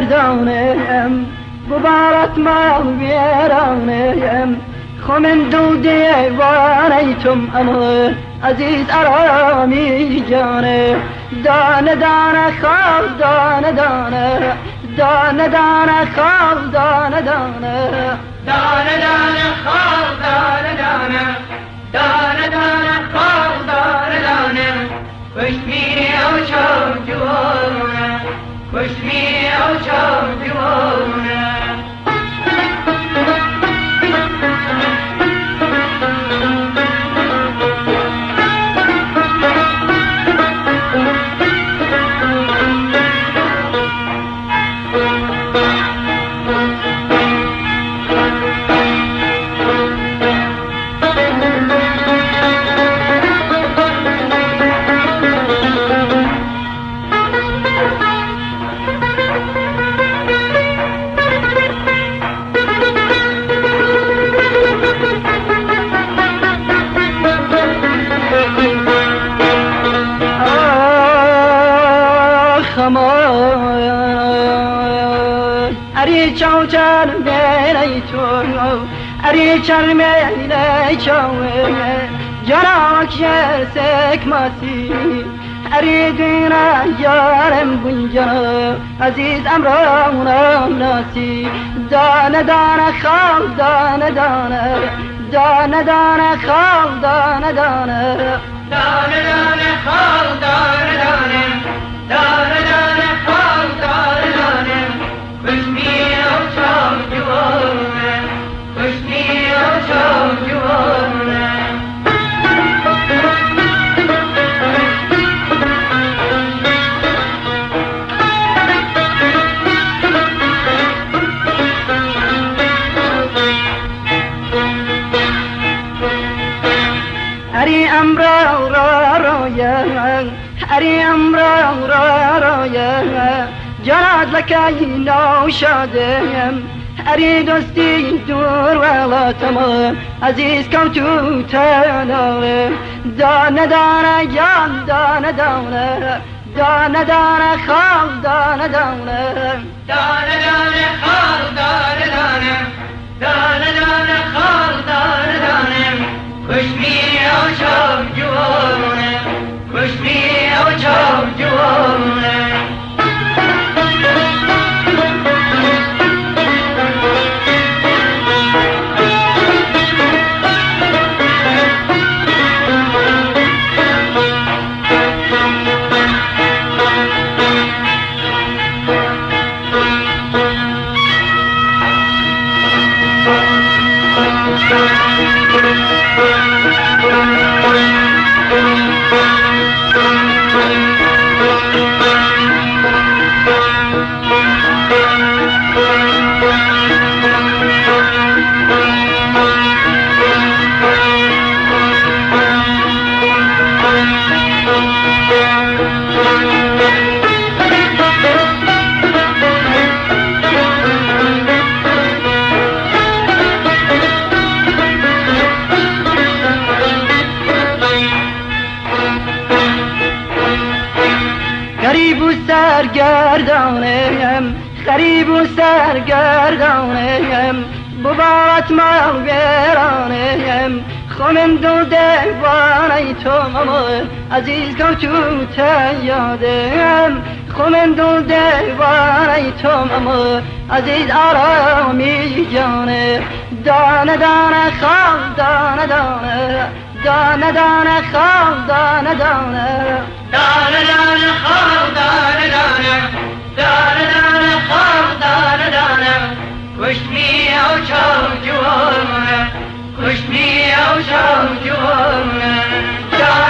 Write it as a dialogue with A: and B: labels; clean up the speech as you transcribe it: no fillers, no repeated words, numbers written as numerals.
A: گردانم ببارت ما ویرانم خمن دو دیوانیتم امر عزیز ارامی جانه دانه دانه خواب دانه دانه دانه دانه خواب دانه دانه
B: دانه دانه خواب دانه دانه دانه دانه خواب دانه دانه کشمی او چون جوانه کشمی او چون جوانه
A: اری چاو چر میلی تو اری چر میلی چاو جراک یرسک ماسی اری دینا یارم گنجانا عزیز امرانم ناسی دانه دانه خواب دانه دانه دانه دانه خواب دانه دانه
B: دانه دانه خواب دانه دانه دانه دانه خواب دانه دانه کشمی او چون جوانه کشمی او چون جوانه
A: اری امرو را رویا اری امرو را رویا جرات لکای نو شادم اری دوستی دور ولا تمام عزیز کوتو تناله دانه دانه جان دانه دانه دانه دانه خواب دانه دانه
B: دانه دانه خواب دانه دانه دانه دانه خواب دانه دانه کشمی او چون جوانه کشمی او چون جوانه
A: سرگردانم غریب و سرگردانم ببارت ما ویرانم خمن دو دیوانه تو ماما عزیز کوتو تیادم خمن دو دیوانه تو ماما عزیز آرامی جانه دانه دانه خواب دانه دانه دانه دانه خواب دانه دانه
B: دانه دانه خواب دانه دانه دانه دانه خواب دانه دانه کشمی او چون جوانه کشمی او چون جوانه